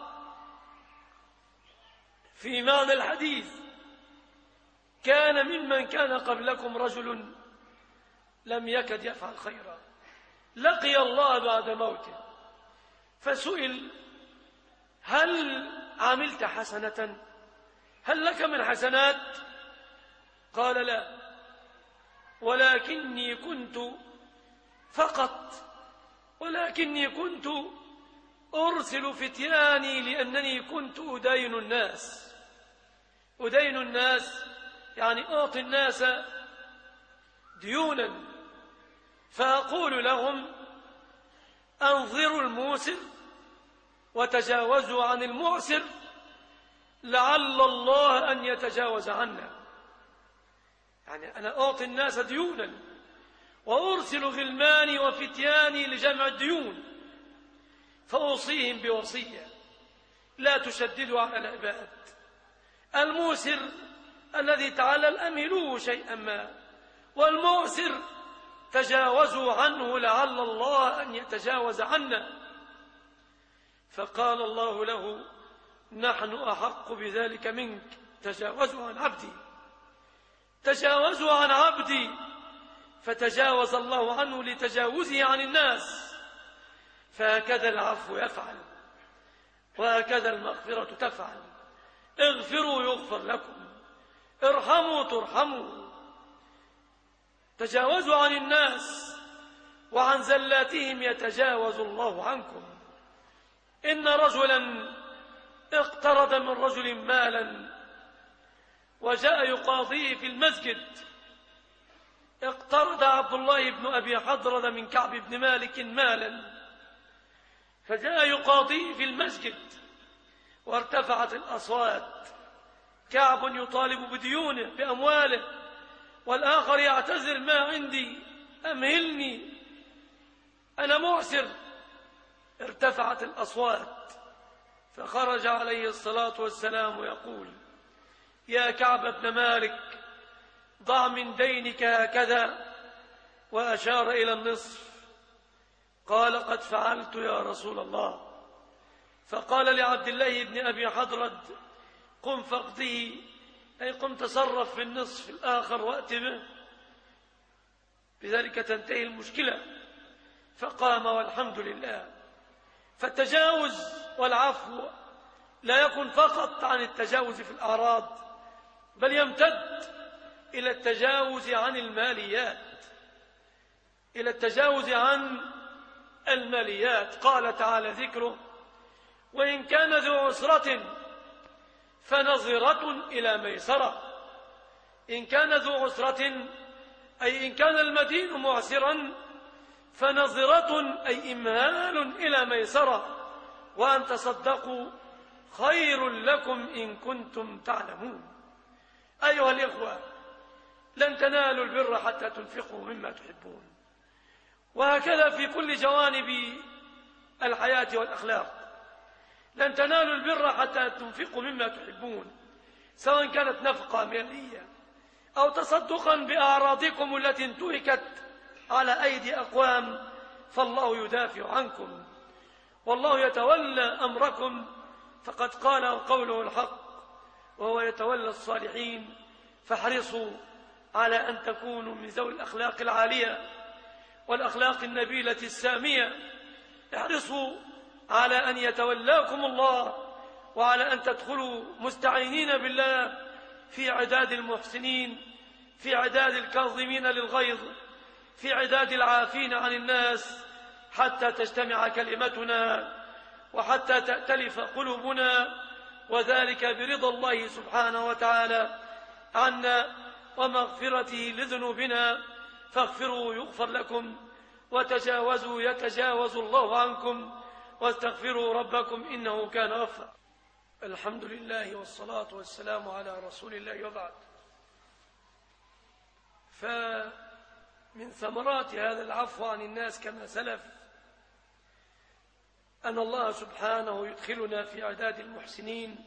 في معنى الحديث: كان ممن كان قبلكم رجل لم يكد يفعل خيرا، لقي الله بعد موته، فسئل: هل عملت حسنة؟ هل لك من حسنات؟ قال: لا. ولكني كنت أرسل فتياني لأنني كنت أدين الناس يعني أعطي الناس ديونا، فأقول لهم أنظروا الموسر وتجاوزوا عن المعسر لعل الله أن يتجاوز عنا. يعني أنا أعطي الناس ديونا وأرسل غلماني وفتياني لجمع الديون، فأوصيهم بوصية: لا تشددوا على العباد. الموسر الذي تعلل أمهلوه شيئا ما، والمعسر تجاوزوا عنه لعل الله أن يتجاوز عنا. فقال الله له: نحن أحق بذلك منك، تجاوزوا عن عبدي. فتجاوز الله عنه لتجاوزه عن الناس. فهكذا العفو يفعل، وهكذا المغفرة تفعل. اغفروا يغفر لكم، ارحموا ترحموا. تجاوزوا عن الناس وعن زلاتهم يتجاوز الله عنكم. إن رجلا اقترض من رجل مالا وجاء يقاضيه في المسجد. اقترض عبد الله بن أبي حضرة من كعب بن مالك مالا، فجاء يقاضيه في المسجد وارتفعت الأصوات. كعب يطالب بديونه بأمواله، والآخر يعتذر: ما عندي، أمهلني، أنا معسر. ارتفعت الأصوات، فخرج عليه الصلاة والسلام يقول: يا كعب بن مالك، ضع من دينك هكذا، وأشار إلى النصف. قال: قد فعلت يا رسول الله. فقال لعبد الله بن أبي حضرة: قم فاقضه، أي قم تصرف في النصف الآخر وأت به، بذلك تنتهي المشكلة. فقام والحمد لله. فالتجاوز والعفو لا يكون فقط عن التجاوز في الأعراض، بل يمتد إلى التجاوز عن الماليات. قال تعالى ذكره: وإن كان ذو عسرة فنظرة إلى ميسرة. إن كان ذو عسرة أي إن كان المدين معسرا، فنظرة أي إمهال إلى ميسرة، وأن تصدقوا خير لكم إن كنتم تعلمون. أيها الإخوة، لن تنالوا البر حتى تنفقوا مما تحبون، وهكذا في كل جوانب الحياة والأخلاق. لن تنالوا البر حتى تنفقوا مما تحبون، سواء كانت نفقة مالية أو تصدقا بأعراضكم التي انتهكت على أيدي أقوام، فالله يدافع عنكم والله يتولى أمركم، فقد قال قوله الحق: وهو يتولى الصالحين. فاحرصوا على أن تكونوا من ذوي الأخلاق العالية والأخلاق النبيلة السامية. احرصوا على أن يتولاكم الله، وعلى أن تدخلوا مستعينين بالله في عداد المحسنين، في عداد الكاظمين للغيظ، في عداد العافين عن الناس، حتى تجتمع كلمتنا وحتى تأتلف قلوبنا، وذلك برضا الله سبحانه وتعالى عنا ومغفرته لذنوبنا. فاغفروا يغفر لكم، وتجاوزوا يتجاوز الله عنكم، واستغفروا ربكم إنه كان غفارا. الحمد لله والصلاة والسلام على رسول الله، وبعد. فمن ثمرات هذا العفو عن الناس كما سلف أن الله سبحانه يدخلنا في عداد المحسنين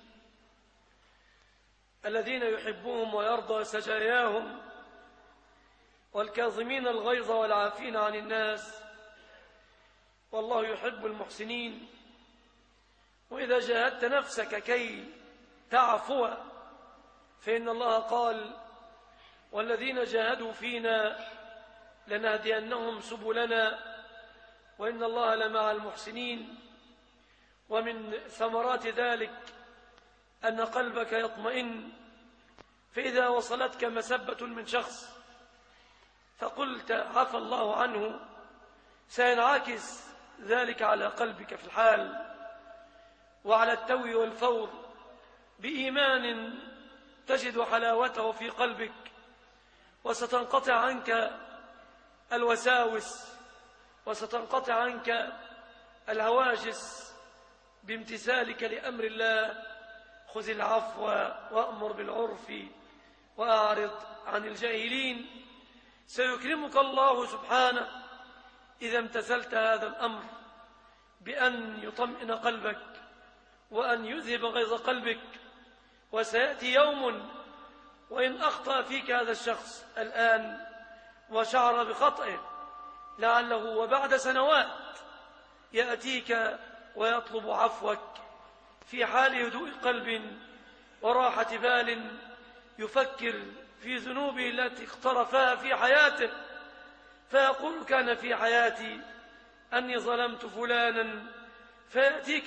الذين يحبهم ويرضى سجاياهم، والكاظمين الغيظ والعافين عن الناس، والله يحب المحسنين. وإذا جاهدت نفسك كي تعفو فإن الله قال: والذين جاهدوا فينا لنهدينهم سبلنا وإن الله لمع المحسنين. ومن ثمرات ذلك أن قلبك يطمئن، فإذا وصلتك مسبة من شخص فقلت عفى الله عنه، سينعكس ذلك على قلبك في الحال وعلى التو والفور بإيمان تجد حلاوته في قلبك، وستنقطع عنك الوساوس وستنقطع عنك الهواجس بامتثالك لأمر الله. خذ العفو وأمر بالعرف وأعرض عن الجاهلين. سيكرمك الله سبحانه إذا امتثلت هذا الأمر بأن يطمئن قلبك وأن يذهب غيظ قلبك. وسيأتي يوم وإن أخطأ فيك هذا الشخص الآن وشعر بخطئه لعله وبعد سنوات يأتيك ويطلب عفوك في حال هدوء قلب وراحة بال، يفكر في ذنوبه التي اقترفها في حياته فيقول كان في حياتي أني ظلمت فلانا، فيأتيك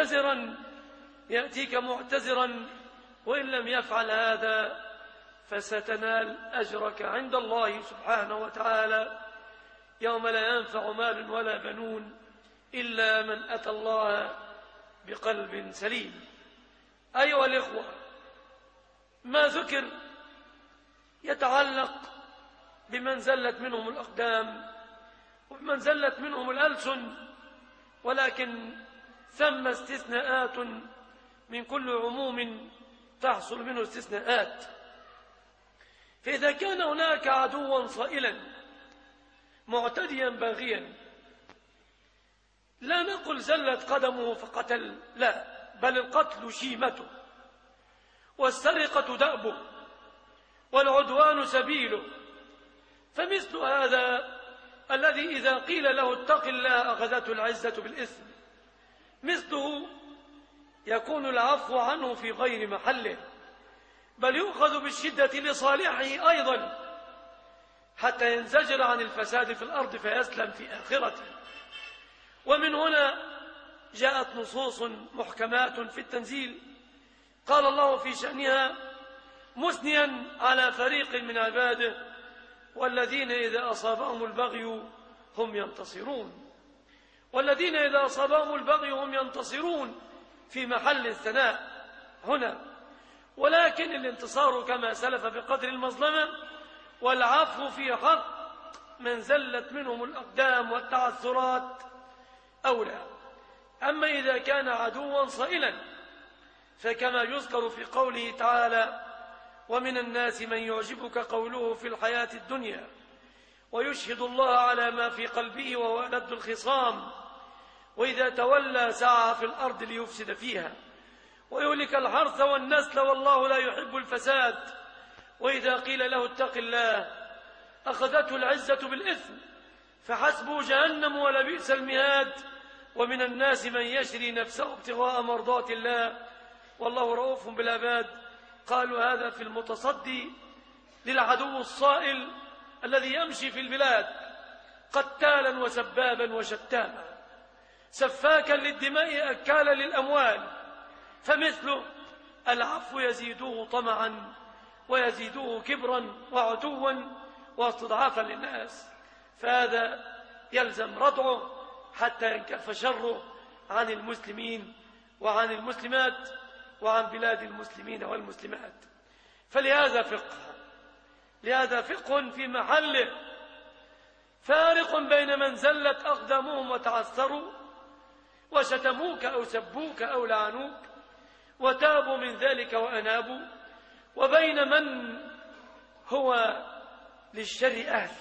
معتذرا وإن لم يفعل هذا فستنال أجرك عند الله سبحانه وتعالى يوم لا ينفع مال ولا بنون إلا من أتى الله بقلب سليم. أيها الإخوة، ما ذكر يتعلق بمن زلت منهم الأقدام ومن زلت منهم الألسن، ولكن ثم استثناءات من كل عموم تحصل منه استثناءات. فإذا كان هناك عدوا صائلا معتديا باغيا، لا نقل زلت قدمه فقتل، لا، بل القتل شيمته والسرقة دأبه والعدوان سبيله. فمثل هذا الذي إذا قيل له اتق الله أخذته العزة بالإثم، مثله يكون العفو عنه في غير محله، بل يؤخذ بالشدة لصالحه أيضا حتى ينزجر عن الفساد في الأرض فيسلم في آخرته. ومن هنا جاءت نصوص محكمات في التنزيل قال الله في شأنها مثنيا على فريق من عباده والذين إذا أصابهم البغي هم ينتصرون. والذين إذا أصابهم البغي هم ينتصرون في محل الثناء هنا، ولكن الانتصار كما سلف بقدر المظلمة، والعفو في حق من زلت منهم الأقدام والتعثرات أولى. أما إذا كان عدوا صائلا فكما يذكر في قوله تعالى ومن الناس من يعجبك قوله في الحياة الدنيا ويشهد الله على ما في قلبه وهو ألد الخصام وإذا تولى سعى في الأرض ليفسد فيها ويهلك الحرث والنسل والله لا يحب الفساد. وإذا قيل له اتق الله أخذته العزة بالإثم فحسبه جهنم ولبئس المهاد. ومن الناس من يشري نفسه ابتغاء مرضات الله والله رؤوف بالعباد. قالوا هذا في المتصدي للعدو الصائل الذي يمشي في البلاد قتالا وسبابا وشتاما سفاكا للدماء أكالا للأموال. فمثله العفو يزيدوه طمعا ويزيدوه كبرا وعتوا واستضعافا للناس، فهذا يلزم ردعه حتى ينكف شره عن المسلمين وعن المسلمات وعن بلاد المسلمين والمسلمات. فلهذا فقه في محله، فارق بين من زلت أقدامهم وتعثروا وشتموك أو سبوك أو لعنوك وتابوا من ذلك وأنابوا، وبين من هو للشر أهل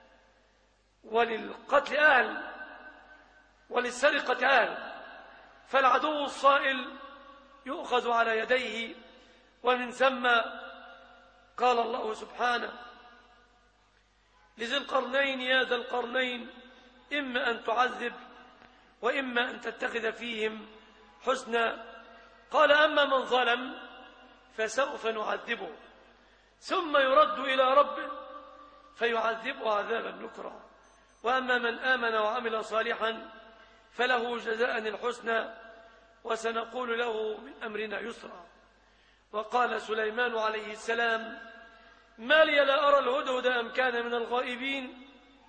وللقتل أهل وللسرقة أهل. فالعدو الصائل يؤخذ على يديه. ومن ثم قال الله سبحانه لذي القرنين يا ذا القرنين إما أن تعذب وإما أن تتخذ فيهم حسنا. قال أما من ظلم فسوف نعذبه ثم يرد إلى ربه فيعذبه عذابا نكرا، وأما من آمن وعمل صالحا فله جزاء الحسنى وسنقول له من أمرنا يسرا. وقال سليمان عليه السلام ما لي لا أرى الهدهد أم كان من الغائبين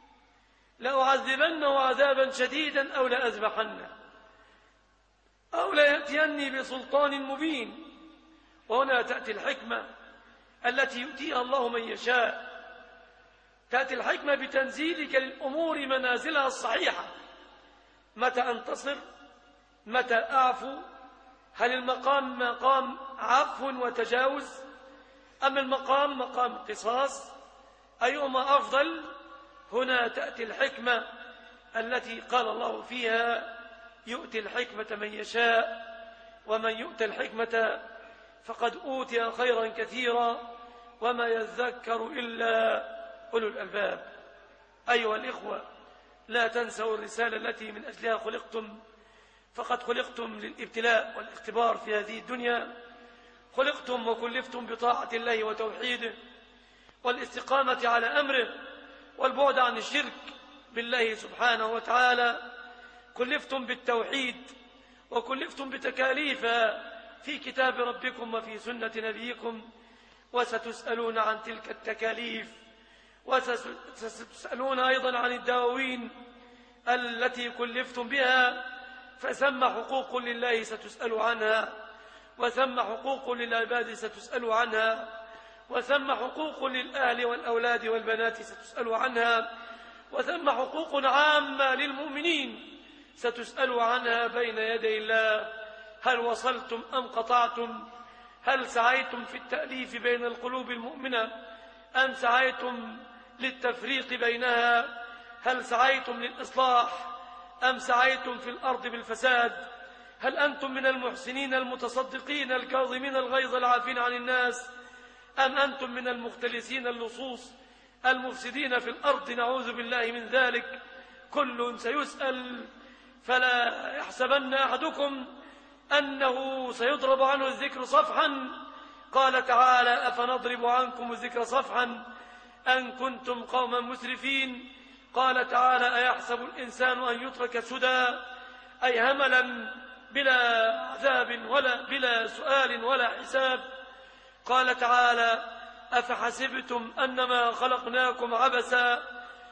لأعذبنه عذابا شديدا أو لأذبحنه أو ليأتيني بسلطان مبين. وهنا تأتي الحكمة التي يؤتيها الله من يشاء. تأتي الحكمة بتنزيلك للأمور منازلها الصحيحة. متى أنتصر؟ متى أعفو؟ هل المقام مقام عفو وتجاوز أم المقام مقام قصاص؟ أيهما أفضل؟ هنا تأتي الحكمة التي قال الله فيها يؤتي الحكمة من يشاء ومن يؤتى الحكمة فقد أوتي خيرا كثيرا وما يذكر إلا أولو الألباب. أيها الإخوة، لا تنسوا الرسالة التي من أجلها خلقتم، فقد خلقتم للابتلاء والاختبار في هذه الدنيا. خلقتم وكلفتم بطاعة الله وتوحيده والاستقامة على أمره والبعد عن الشرك بالله سبحانه وتعالى. كلفتم بالتوحيد وكلفتم بتكاليف في كتاب ربكم وفي سنة نبيكم، وستسألون عن تلك التكاليف، وستسألون أيضا عن الدواوين التي كلفتم بها. فثم حقوق لله ستسألوا عنها، وثم حقوق للعباد ستسألوا عنها، وثم حقوق للأهل والأولاد والبنات ستسألوا عنها، وثم حقوق عامة للمؤمنين ستسألوا عنها بين يدي الله. هل وصلتم أم قطعتم؟ هل سعيتم في التأليف بين القلوب المؤمنة أم سعيتم للتفريق بينها؟ هل سعيتم للإصلاح أم سعيتم في الأرض بالفساد؟ هل أنتم من المحسنين المتصدقين الكاظمين الغيظ العافين عن الناس، أم أنتم من المختلسين اللصوص المفسدين في الأرض؟ نعوذ بالله من ذلك. كل سيسأل، فلا يحسبن أحدكم أنه سيضرب عنه الذكر صفحا. قال تعالى: أفنضرب عنكم الذكر صفحا أن كنتم قوما مسرفين. قال تعالى: أيحسب الإنسان أن يترك سدى، أي هملا بلا عذاب ولا بلا سؤال ولا حساب. قال تعالى: أفحسبتم أنما خلقناكم عبثا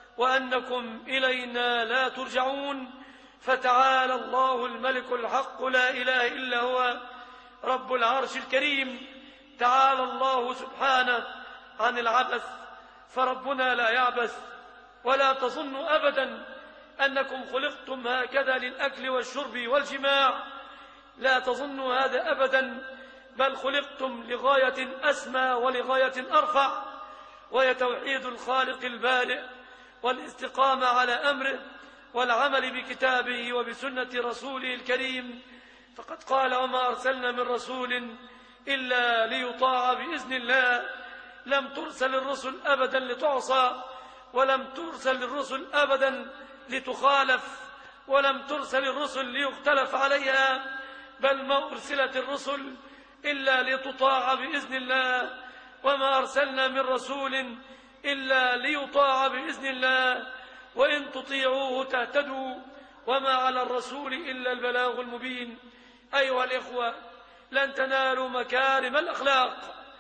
وأنكم إلينا لا ترجعون. فتعالى الله الملك الحق لا إله إلا هو رب العرش الكريم. تعالى الله سبحانه عن العبث، فربنا لا يعبث. ولا تظنوا أبدا أنكم خلقتم هكذا للأكل والشرب والجماع، لا تظنوا هذا أبدا، بل خلقتم لغاية أسمى ولغاية أرفع، وهي توحيد الخالق البارئ والاستقامة على أمره والعمل بكتابه وبسنة رسوله الكريم. فقد قال: وما أرسلنا من رسول إلا ليطاع بإذن الله. لم ترسل الرسل أبدا لتعصى، ولم ترسل الرسل أبدا لتخالف، ولم ترسل الرسل ليختلف عليها، بل ما أرسلت الرسل إلا لتطاع بإذن الله. وما أرسلنا من رسول إلا ليطاع بإذن الله، وإن تطيعوه تهتدوا، وما على الرسول إلا البلاغ المبين. أيها الإخوة، لن تنالوا مكارم الأخلاق،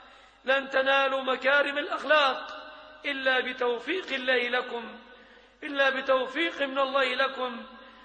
لن تنالوا مكارم الأخلاق إلا بتوفيق الله لكم، إلا بتوفيق من الله لكم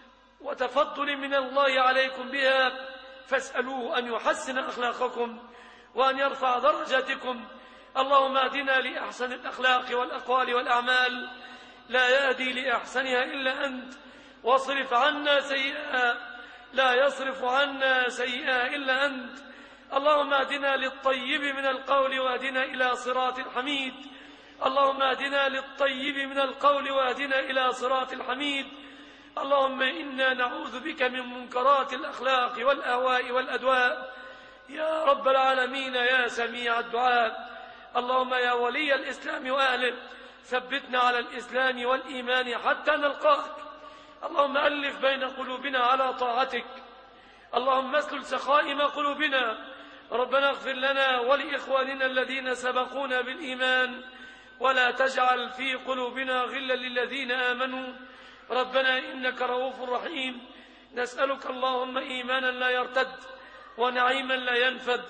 وتفضل من الله عليكم بها. فاسألوه أن يحسن أخلاقكم وأن يرفع درجاتكم. اللهم اهدنا لأحسن الأخلاق والأقوال والأعمال، لا يهدي لأحسنها إلا أنت، واصرف عنا سيئها، لا يصرف عنا سيئها إلا أنت. اللهم اهدنا للطيب من القول واهدنا إلى صراط الحميد. اللهم اهدنا للطيب من القول واهدنا إلى صراط الحميد. اللهم إنا نعوذ بك من منكرات الأخلاق والأهواء والأدواء يا رب العالمين يا سميع الدعاء. اللهم يا ولي الإسلام وأهله، ثبتنا على الإسلام والإيمان حتى نلقاك. اللهم ألف بين قلوبنا على طاعتك. اللهم اسلل سخائم قلوبنا. ربنا اغفر لنا ولإخواننا الذين سبقونا بالإيمان، ولا تجعل في قلوبنا غلا للذين آمنوا. ربنا إنك رؤوف رحيم. نسألك اللهم إيمانا لا يرتد، ونعيما لا ينفد،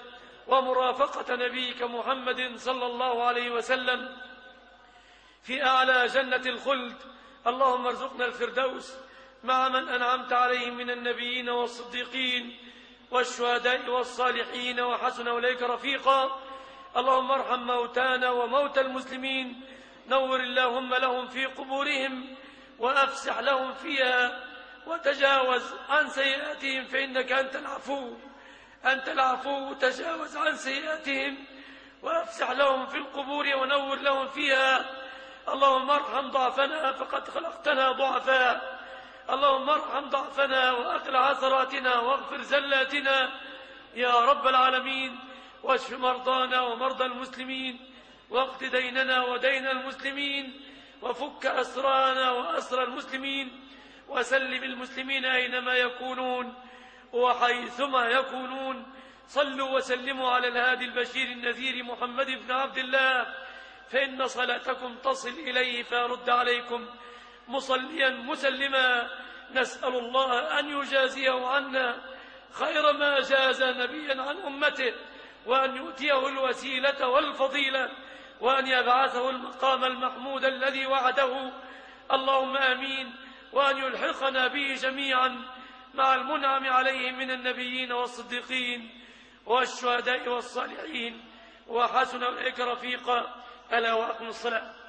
ومرافقة نبيك محمد صلى الله عليه وسلم في أعلى جنة الخلد. اللهم ارزقنا الفردوس مع من أنعمت عليهم من النبيين والصديقين والشهداء والصالحين وحسن أولئك رفيقا. اللهم ارحم موتانا وموتى المسلمين، نور اللهم لهم في قبورهم وأفسح لهم فيها، وتجاوز عن سيئاتهم فإنك أنت العفو، تجاوز عن سيئاتهم وأفسح لهم في القبور ونور لهم فيها. اللهم ارحم ضعفنا فقد خلقتنا ضعفاء، اللهم ارحم ضعفنا وأقل عثراتنا واغفر زلاتنا يا رب العالمين، واشف مرضانا ومرضى المسلمين، واقض ديننا ودين المسلمين، وفك أسرانا وأسر المسلمين، وسلم المسلمين أينما يكونون وحيثما يكونون. صلوا وسلموا على الهادي البشير النذير محمد بن عبد الله، فإن صلاتكم تصل إليه فيرد عليكم مصليا مسلما. نسأل الله أن يجازيه عنا خير ما جاز نبيا عن أمته، وأن يؤتيه الوسيلة والفضيلة، وأن يبعثه المقام المحمود الذي وعده. اللهم آمين. وأن يلحقنا به جميعا مع المنعم عليهم من النبيين والصديقين والشهداء والصالحين وحسن أولئك رفيقا. ألا وأقم الصلاة.